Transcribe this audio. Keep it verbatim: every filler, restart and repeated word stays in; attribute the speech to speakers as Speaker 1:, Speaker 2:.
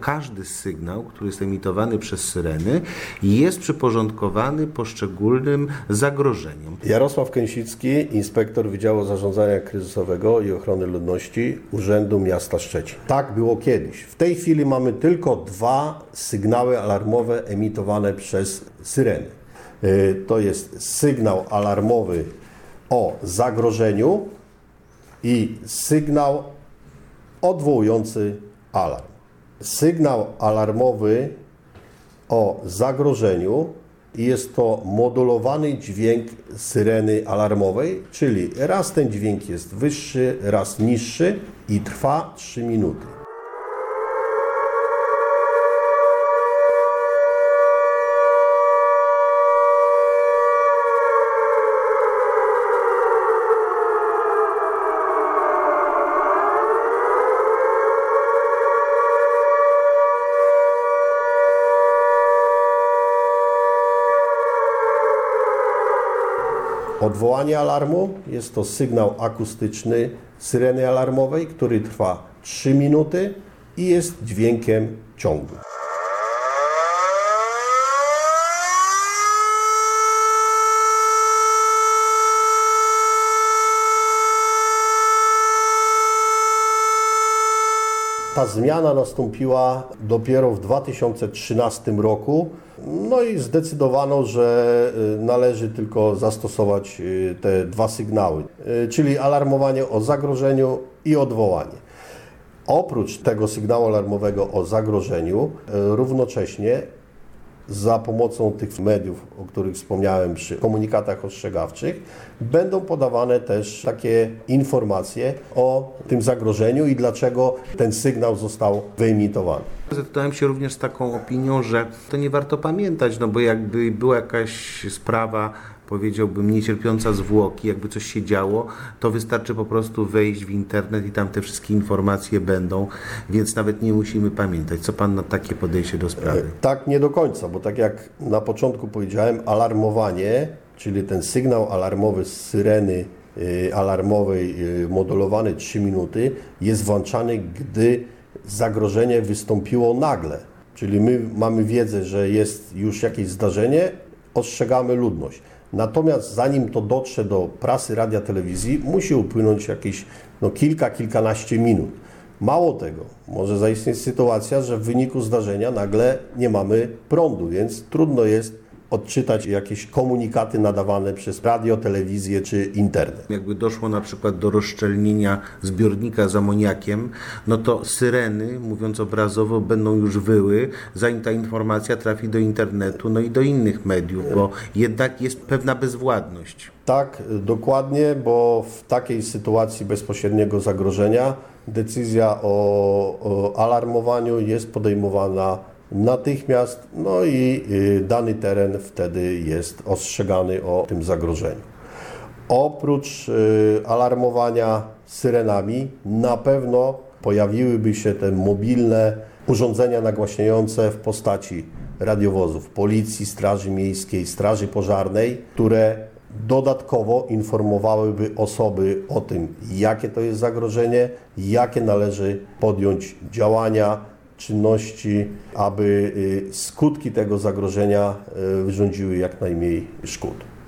Speaker 1: Każdy sygnał, który jest emitowany przez syreny, jest przyporządkowany poszczególnym zagrożeniom.
Speaker 2: Jarosław Kęsicki, inspektor Wydziału Zarządzania Kryzysowego i Ochrony Ludności Urzędu Miasta Szczecin. Tak było kiedyś. W tej chwili mamy tylko dwa sygnały alarmowe emitowane przez syreny. To jest sygnał alarmowy o zagrożeniu i sygnał odwołujący alarm. Sygnał alarmowy o zagrożeniu jest to modulowany dźwięk syreny alarmowej, czyli raz ten dźwięk jest wyższy, raz niższy i trwa trzy minuty. Odwołanie alarmu jest to sygnał akustyczny syreny alarmowej, który trwa trzy minuty i jest dźwiękiem ciągłym. Ta zmiana nastąpiła dopiero w dwa tysiące trzynastym roku, no i zdecydowano, że należy tylko zastosować te dwa sygnały, czyli alarmowanie o zagrożeniu i odwołanie. Oprócz tego sygnału alarmowego o zagrożeniu, równocześnie za pomocą tych mediów, o których wspomniałem przy komunikatach ostrzegawczych, będą podawane też takie informacje o tym zagrożeniu i dlaczego ten sygnał został wyemitowany.
Speaker 1: Zetknąłem się również z taką opinią, że to nie warto pamiętać, no bo jakby była jakaś sprawa, powiedziałbym, niecierpiąca zwłoki, jakby coś się działo, to wystarczy po prostu wejść w internet i tam te wszystkie informacje będą, więc nawet nie musimy pamiętać. Co Pan na takie podejście do sprawy?
Speaker 2: Tak, nie do końca, bo tak jak na początku powiedziałem, alarmowanie, czyli ten sygnał alarmowy z syreny alarmowej modulowany trzy minuty, jest włączany, gdy zagrożenie wystąpiło nagle. Czyli my mamy wiedzę, że jest już jakieś zdarzenie, ostrzegamy ludność. Natomiast zanim to dotrze do prasy, radia, telewizji, musi upłynąć jakieś no, kilka, kilkanaście minut. Mało tego, może zaistnieć sytuacja, że w wyniku zdarzenia nagle nie mamy prądu, więc trudno jest odczytać jakieś komunikaty nadawane przez radio, telewizję czy internet.
Speaker 1: Jakby doszło na przykład do rozszczelnienia zbiornika z amoniakiem, no to syreny, mówiąc obrazowo, będą już wyły, zanim ta informacja trafi do internetu, no i do innych mediów, bo jednak jest pewna bezwładność.
Speaker 2: Tak, dokładnie, bo w takiej sytuacji bezpośredniego zagrożenia decyzja o, o alarmowaniu jest podejmowana natychmiast, no i dany teren wtedy jest ostrzegany o tym zagrożeniu. Oprócz alarmowania syrenami na pewno pojawiłyby się te mobilne urządzenia nagłaśniające w postaci radiowozów Policji, Straży Miejskiej, Straży Pożarnej, które dodatkowo informowałyby osoby o tym, jakie to jest zagrożenie, jakie należy podjąć działania, czynności, aby skutki tego zagrożenia wyrządziły jak najmniej szkód.